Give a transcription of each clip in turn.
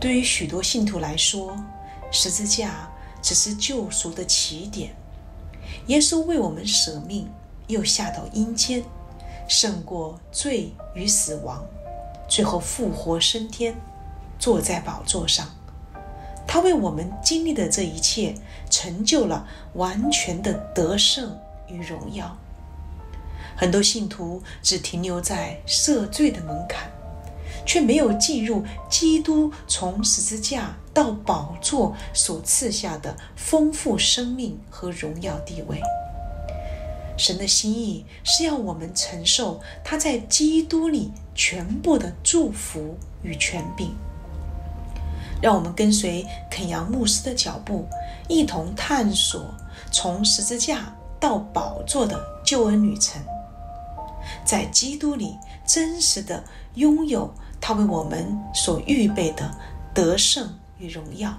对于许多信徒来说，十字架只是救赎的起点。耶稣为我们舍命，又下到阴间，胜过罪与死亡，最后复活升天，坐在宝座上。他为我们经历的这一切，成就了完全的得胜与荣耀。很多信徒只停留在赦罪的门槛，却没有进入基督从十字架到宝座所赐下的丰富生命和荣耀地位。神的心意是要我们承受他在基督里全部的祝福与权柄。让我们跟随肯扬牧师的脚步，一同探索从十字架到宝座的救恩旅程，在基督里真实的拥有他为我们所预备的得胜与荣耀。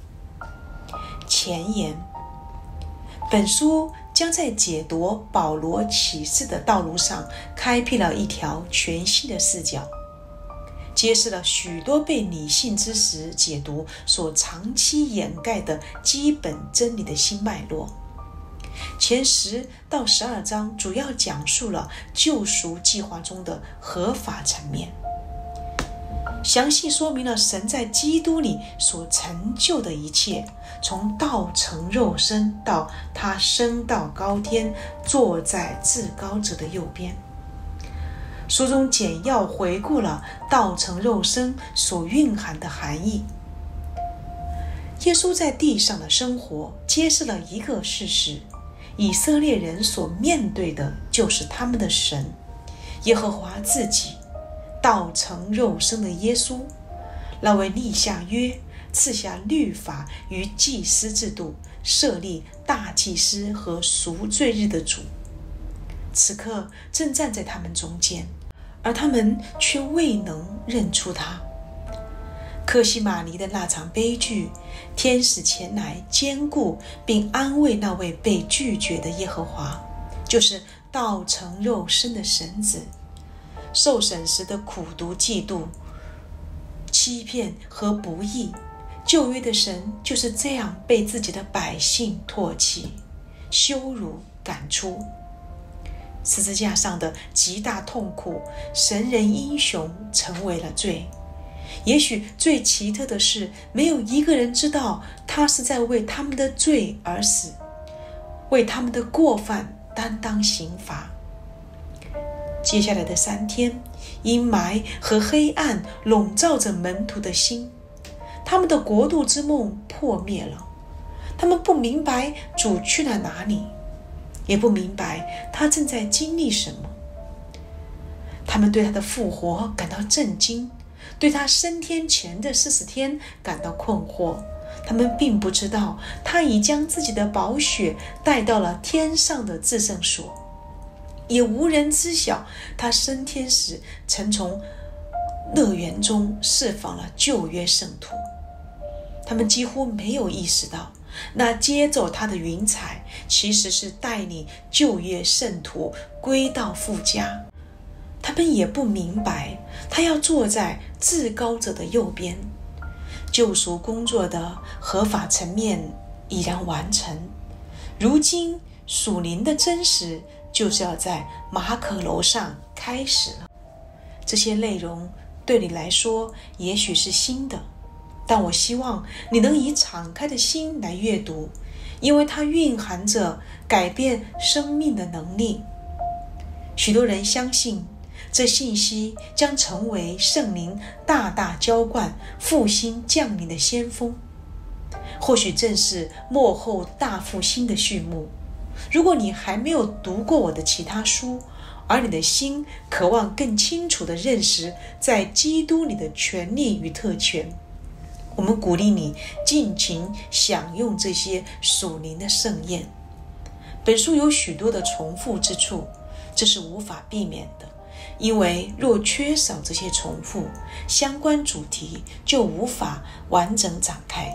前言：本书将在解读保罗启示的道路上开辟了一条全新的视角，揭示了许多被理性知识解读所长期掩盖的基本真理的新脉络。前10到12章主要讲述了救赎计划中的合法层面，详细说明了神在基督里所成就的一切，从道成肉身到他升到高天，坐在至高者的右边。书中简要回顾了道成肉身所蕴含的含义。耶稣在地上的生活揭示了一个事实：以色列人所面对的就是他们的神耶和华自己。道成肉身的耶稣，那位立下约、赐下律法与祭司制度、设立大祭司和赎罪日的主，此刻正站在他们中间，而他们却未能认出他。客西马尼的那场悲剧，天使前来兼顾并安慰那位被拒绝的耶和华，就是道成肉身的神子。受审时的苦毒、嫉妒、欺骗和不义，旧约的神就是这样被自己的百姓唾弃、羞辱、赶出。十字架上的极大痛苦，神人英雄成为了罪。也许最奇特的是，没有一个人知道他是在为他们的罪而死，为他们的过犯担当刑罚。接下来的3天，阴霾和黑暗笼罩着门徒的心，他们的国度之梦破灭了。他们不明白主去了哪里，也不明白他正在经历什么。他们对他的复活感到震惊，对他升天前的40天感到困惑。他们并不知道他已将自己的宝血带到了天上的至圣所，也无人知晓他升天时曾从乐园中释放了旧约圣徒。他们几乎没有意识到，那接走他的云彩其实是带领旧约圣徒归到父家。他们也不明白，他要坐在至高者的右边。救赎工作的合法层面已然完成，如今属灵的真实就是要在马可楼上开始了。这些内容对你来说也许是新的，但我希望你能以敞开的心来阅读，因为它蕴含着改变生命的能力。许多人相信这信息将成为圣灵大大浇灌、复兴降临的先锋，或许正是末后大复兴的序幕。如果你还没有读过我的其他书，而你的心渴望更清楚地认识在基督里的权利与特权，我们鼓励你尽情享用这些属灵的盛宴。本书有许多的重复之处，这是无法避免的，因为若缺少这些重复，相关主题就无法完整展开。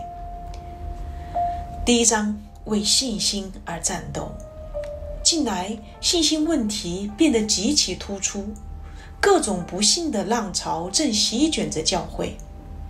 第1章，为信心而战斗。近来信心问题变得极其突出，各种不幸的浪潮正席卷着教会。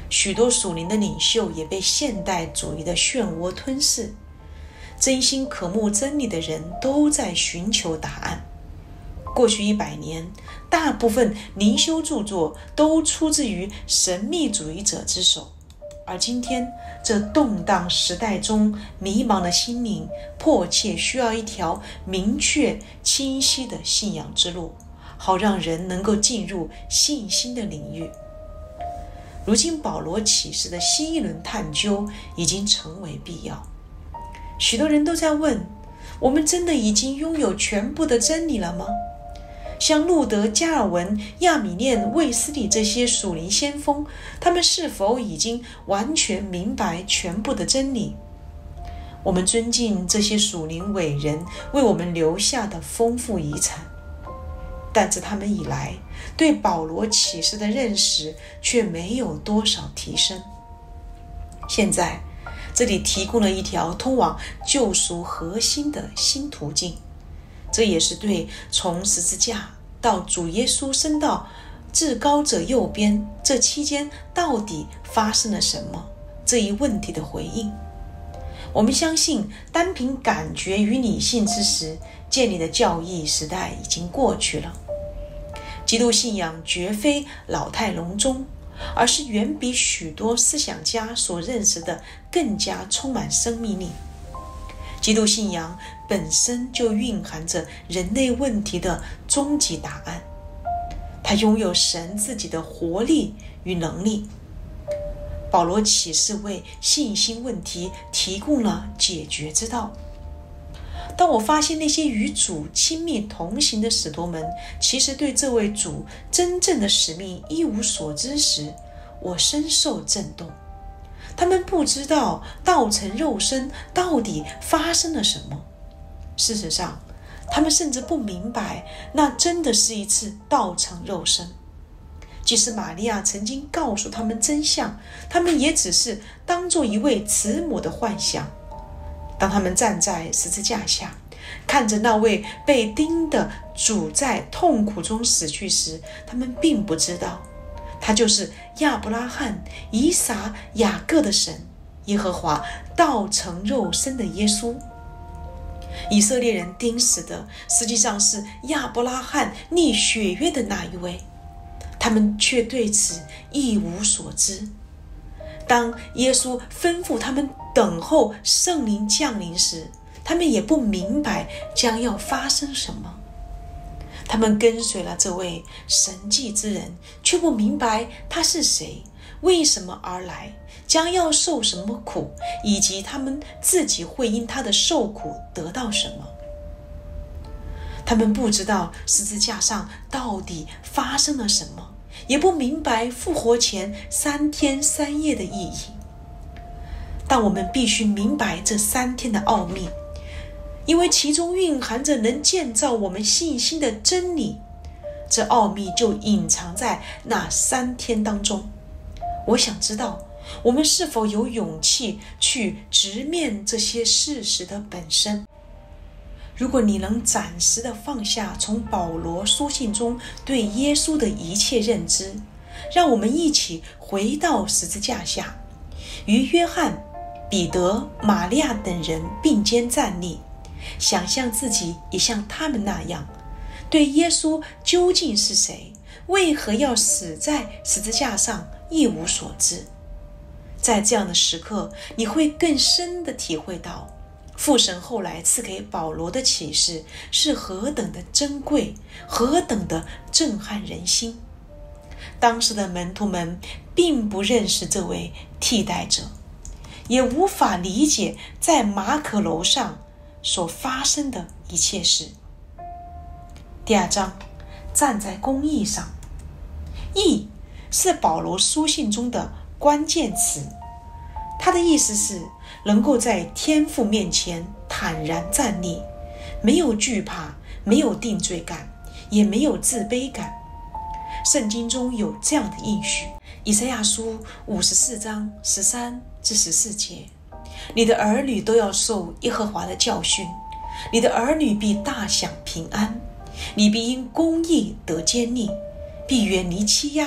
许多属灵的领袖也被现代主义的漩涡吞噬。真心渴慕真理的人都在寻求答案。过去100年，大部分灵修著作都出自于神秘主义者之手，而今天这动荡时代中迷茫的心灵迫切需要一条明确清晰的信仰之路，好让人能够进入信心的领域。如今保罗启示的新一轮探究已经成为必要。许多人都在问，我们真的已经拥有全部的真理了吗？像路德、加尔文、亚米念、卫斯理这些属灵先锋，他们是否已经完全明白全部的真理？我们尊敬这些属灵伟人为我们留下的丰富遗产，但自他们以来，对保罗启示的认识却没有多少提升。现在这里提供了一条通往救赎核心的新途径，这也是对从十字架到主耶稣升到至高者右边这期间到底发生了什么这一问题的回应。我们相信，单凭感觉与理性之时建立的教义时代已经过去了。基督信仰绝非老态龙钟，而是远比许多思想家所认识的更加充满生命力。基督信仰本身就蕴含着人类问题的终极答案，它拥有神自己的活力与能力。保罗启示为信心问题提供了解决之道。当我发现那些与主亲密同行的使徒们其实对这位主真正的使命一无所知时，我深受震动。他们不知道道成肉身到底发生了什么。事实上，他们甚至不明白那真的是一次道成肉身。即使玛利亚曾经告诉他们真相，他们也只是当作一位慈母的幻想。当他们站在十字架下，看着那位被钉的主在痛苦中死去时，他们并不知道他就是亚伯拉罕、以撒、雅各的神，耶和华道成肉身的耶稣。以色列人钉死的实际上是亚伯拉罕立血约的那一位，他们却对此一无所知。当耶稣吩咐他们等候圣灵降临时，他们也不明白将要发生什么。他们跟随了这位神迹之人，却不明白他是谁，为什么而来，将要受什么苦，以及他们自己会因他的受苦得到什么。他们不知道十字架上到底发生了什么，也不明白复活前3天3夜的意义。但我们必须明白这3天的奥秘，因为其中蕴含着能建造我们信心的真理。这奥秘就隐藏在那3天当中。我想知道，我们是否有勇气去直面这些事实的本身。如果你能暂时的放下从保罗书信中对耶稣的一切认知，让我们一起回到十字架下，与约翰、彼得、玛利亚等人并肩站立，想象自己也像他们那样，对耶稣究竟是谁，为何要死在十字架上一无所知。在这样的时刻，你会更深地体会到父神后来赐给保罗的启示是何等的珍贵，何等的震撼人心。当时的门徒们并不认识这位替代者，也无法理解在马可楼上所发生的一切事。第2章，站在公义上。义是保罗书信中的关键词，它的意思是能够在天父面前坦然站立，没有惧怕，没有定罪感，也没有自卑感。圣经中有这样的应许，以赛亚书54章13至14节：你的儿女都要受耶和华的教训，你的儿女必大享平安，你必因公义得坚立，必远离欺压，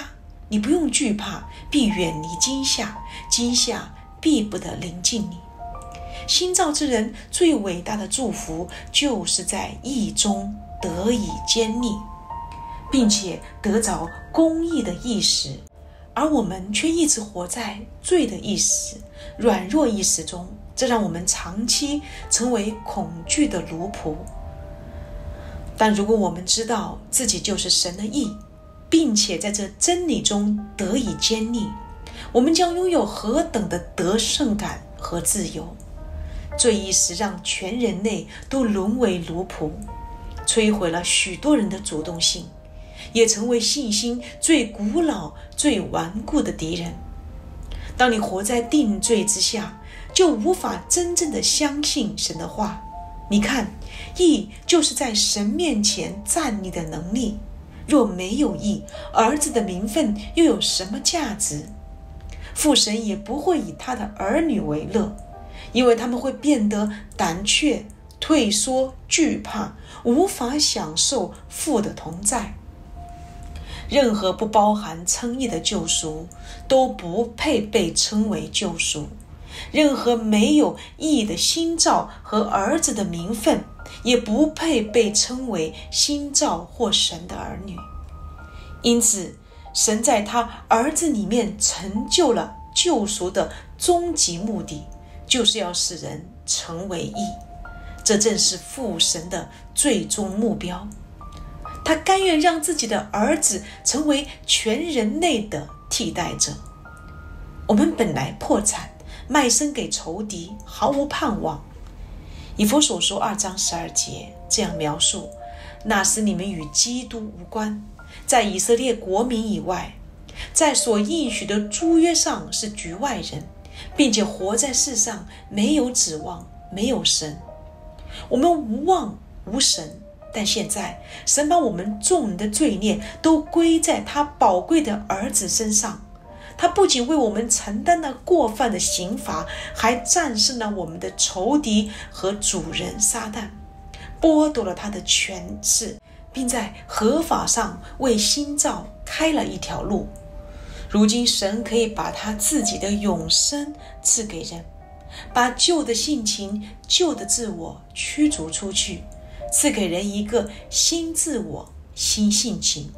你不用惧怕，必远离惊吓，惊吓必不得临近你。新造之人最伟大的祝福，就是在义中得以坚立，并且得着公义的意识，而我们却一直活在罪的意识、软弱意识中，这让我们长期成为恐惧的奴仆。但如果我们知道自己就是神的义，并且在这真理中得以坚立，我们将拥有何等的得胜感和自由。罪意识让全人类都沦为奴仆，摧毁了许多人的主动性，也成为信心最古老、最顽固的敌人。当你活在定罪之下，就无法真正的相信神的话。你看，义就是在神面前站立的能力。若没有义，儿子的名分又有什么价值？父神也不会以他的儿女为乐，因为他们会变得胆怯、退缩、惧怕，无法享受父的同在。任何不包含称义的救赎，都不配被称为救赎。任何没有义的新造和儿子的名分，也不配被称为新造或神的儿女。因此，神在他儿子里面成就了救赎的终极目的，就是要使人成为义。这正是父神的最终目标。他甘愿让自己的儿子成为全人类的替代者。我们本来破产，卖身给仇敌，毫无盼望。以弗所书2章12节这样描述：那时你们与基督无关，在以色列国民以外，在所应许的诸约上是局外人，并且活在世上没有指望，没有神。我们无望无神，但现在神把我们众人的罪孽都归在他宝贵的儿子身上。他不仅为我们承担了过犯的刑罚，还战胜了我们的仇敌和主人撒旦，剥夺了他的权势，并在合法上为新造开了一条路。如今神可以把他自己的永生赐给人，把旧的性情、旧的自我驱逐出去，赐给人一个新自我、新性情。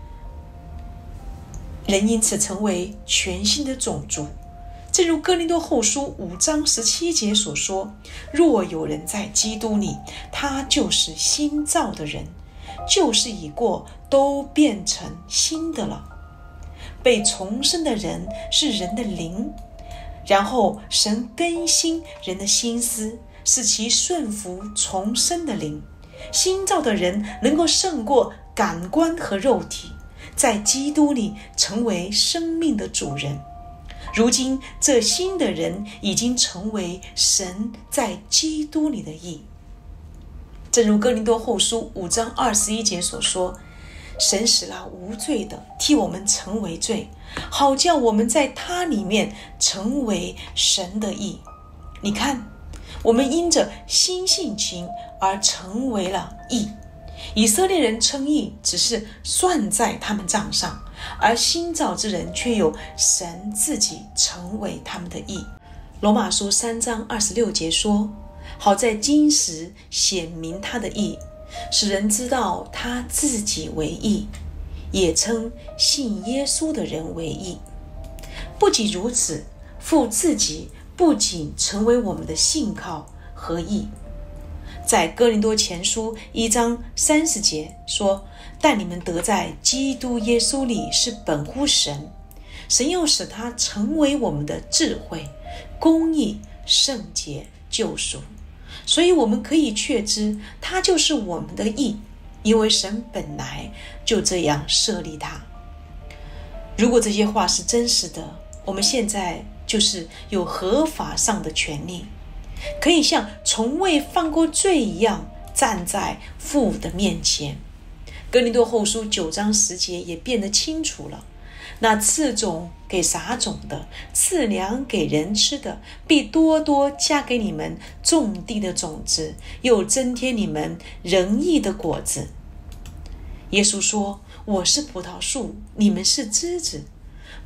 人因此成为全新的种族。正如哥林多后书5章17节所说：若有人在基督里，他就是新造的人，旧事已过，都变成新的了。被重生的人是人的灵，然后神更新人的心思，使其顺服重生的灵。新造的人能够胜过感官和肉体，在基督里成为生命的主人。如今这新的人已经成为神在基督里的义。正如哥林多后书5章21节所说：神使那无罪的替我们成为罪，好叫我们在他里面成为神的义。你看，我们因着新性情而成为了义。以色列人称义只是算在他们账上，而新造之人却有神自己成为他们的义。罗马书3章26节说：好在今时显明他的义，使人知道他自己为义，也称信耶稣的人为义。不仅如此，父自己不仅成为我们的信靠和义。在哥林多前书1章30节说：但你们得在基督耶稣里是本乎神，神又使他成为我们的智慧、公义、圣洁、救赎。所以我们可以确知他就是我们的义，因为神本来就这样设立他。如果这些话是真实的，我们现在就是有合法上的权利，可以像从未犯过罪一样站在父的面前。哥林多后书9章10节也变得清楚了：那赐种给撒种的，赐粮给人吃的，必多多加给你们种地的种子，又增添你们仁义的果子。耶稣说：我是葡萄树，你们是枝子，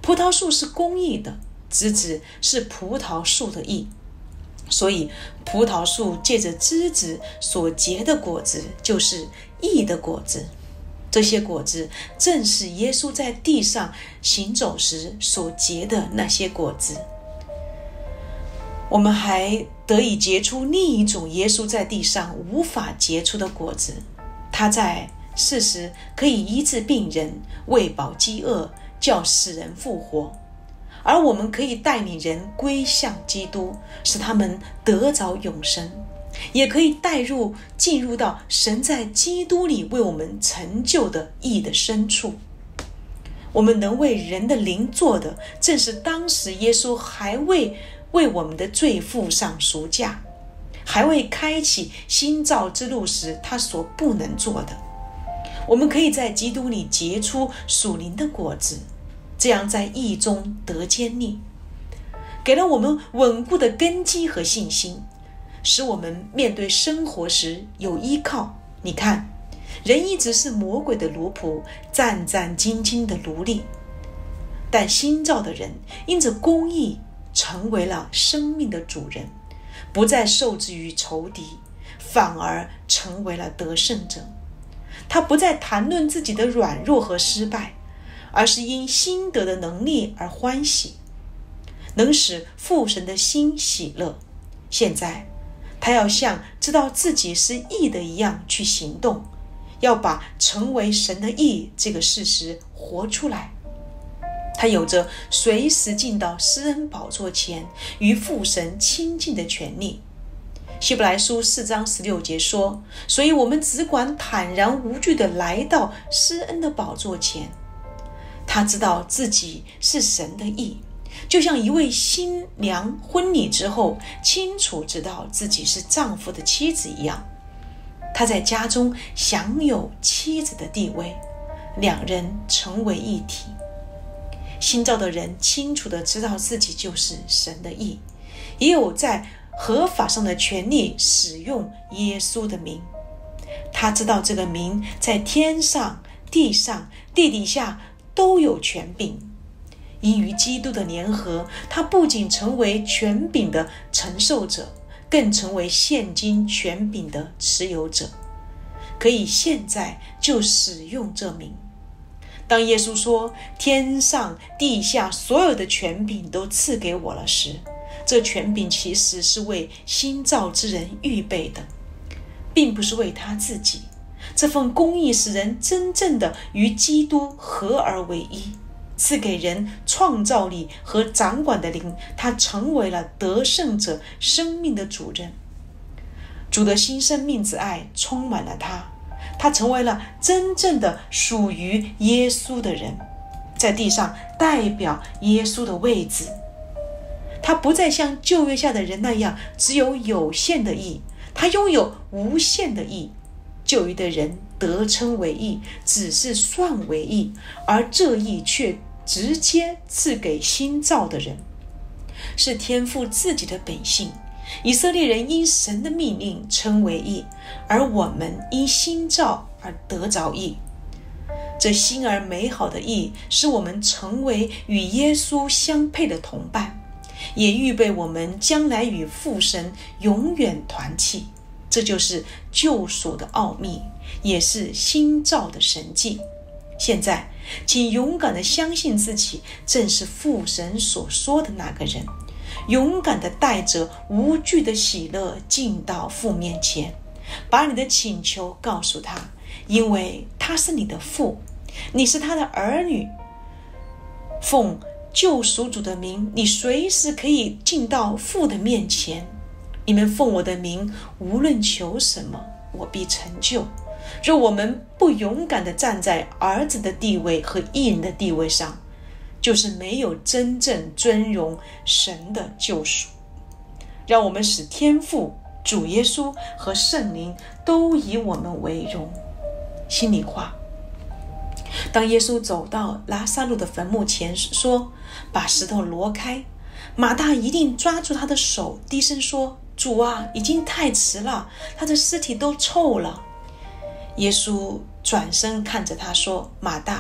葡萄树是公义的，枝子是葡萄树的义。所以葡萄树借着枝子所结的果子就是义的果子，这些果子正是耶稣在地上行走时所结的那些果子。我们还得以结出另一种耶稣在地上无法结出的果子，他在世时可以医治病人，喂饱饥饿，叫死人复活，而我们可以带领人归向基督，使他们得着永生，也可以进入到神在基督里为我们成就的义的深处。我们能为人的灵做的，正是当时耶稣还未为我们的罪付上赎价，还未开启新造之路时他所不能做的。我们可以在基督里结出属灵的果子，这样在义中得坚立，给了我们稳固的根基和信心，使我们面对生活时有依靠。你看，人一直是魔鬼的奴仆，战战兢兢的奴隶，但新造的人因着公义成为了生命的主人，不再受制于仇敌，反而成为了得胜者。他不再谈论自己的软弱和失败，而是因新得的能力而欢喜，能使父神的心喜乐。现在他要像知道自己是义的一样去行动，要把成为神的义这个事实活出来。他有着随时进到施恩宝座前与父神亲近的权利。希伯来书4章16节说，所以我们只管坦然无惧地来到施恩的宝座前。他知道自己是神的义，就像一位新娘婚礼之后清楚知道自己是丈夫的妻子一样。他在家中享有妻子的地位，两人成为一体。新造的人清楚地知道自己就是神的义，也有在合法上的权利使用耶稣的名。他知道这个名在天上、地上、地底下都有权柄。因与基督的联合，他不仅成为权柄的承受者，更成为现今权柄的持有者，可以现在就使用这名。当耶稣说天上地下所有的权柄都赐给我了时，这权柄其实是为新造之人预备的，并不是为他自己。这份公义使人真正的与基督合而为一，赐给人创造力和掌管的灵，他成为了得胜者生命的主人。主的新生命之爱充满了他成为了真正的属于耶稣的人，在地上代表耶稣的位置。他不再像旧约下的人那样只有有限的义，他拥有无限的义。旧约的人得称为义，只是算为义，而这义却直接赐给新造的人，是天父自己的本性。以色列人因神的命令称为义，而我们因新造而得着义。这新而美好的义使我们成为与耶稣相配的同伴，也预备我们将来与父神永远团契。这就是救赎的奥秘，也是新造的神迹。现在请勇敢地相信自己正是父神所说的那个人，勇敢地带着无惧的喜乐进到父面前，把你的请求告诉他，因为他是你的父，你是他的儿女。奉救赎主的名，你随时可以进到父的面前。你们奉我的名，无论求什么，我必成就。若我们不勇敢地站在儿子的地位和义人的地位上，就是没有真正尊荣神的救赎。让我们使天父、主耶稣和圣灵都以我们为荣。心里话，当耶稣走到拉撒路的坟墓前说，把石头挪开，马大一定抓住他的手，低声说，主啊，已经太迟了，他的尸体都臭了。耶稣转身看着他说，马大，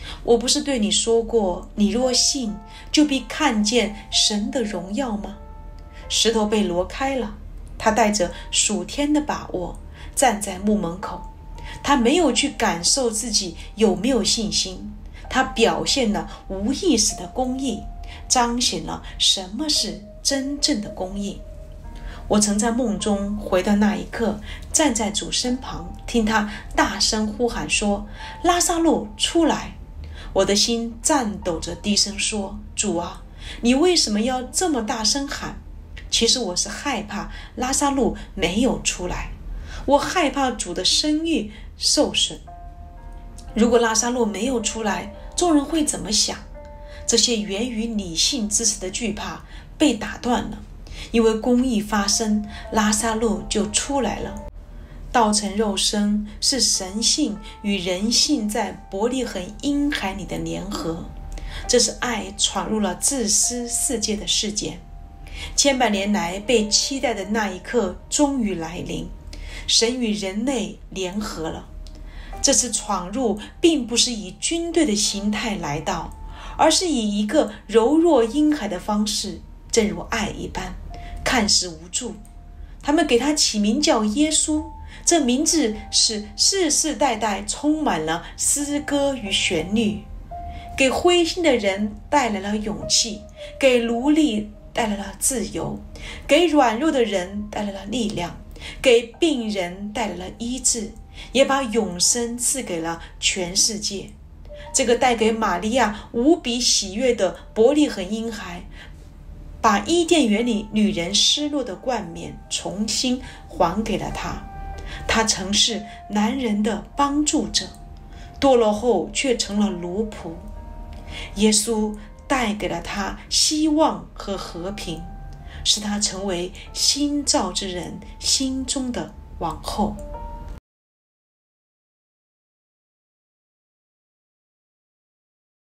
我不是对你说过，你若信，就必看见神的荣耀吗？石头被挪开了，他带着属天的把握站在墓门口，他没有去感受自己有没有信心，他表现了无意识的公义，彰显了什么是真正的公义。我曾在梦中回到那一刻，站在主身旁，听他大声呼喊说：拉撒路出来！我的心颤抖着低声说：主啊，你为什么要这么大声喊？其实我是害怕拉撒路没有出来，我害怕主的声誉受损。如果拉撒路没有出来，众人会怎么想？这些源于理性知识的惧怕被打断了，因为公义发生，拉撒路就出来了。道成肉身是神性与人性在伯利恒婴孩里的联合，这是爱闯入了自私世界的事件。千百年来被期待的那一刻终于来临，神与人类联合了。这次闯入并不是以军队的形态来到，而是以一个柔弱婴孩的方式，正如爱一般，看似无助。他们给他起名叫耶稣，这名字使世世代代充满了诗歌与旋律，给灰心的人带来了勇气，给奴隶带来了自由，给软弱的人带来了力量，给病人带来了医治，也把永生赐给了全世界。这个带给玛利亚无比喜悦的伯利恒婴孩，把伊甸园里女人失落的冠冕重新还给了她。他曾是男人的帮助者，堕落后却成了奴仆。耶稣带给了他希望和和平，使他成为新造之人心中的王后。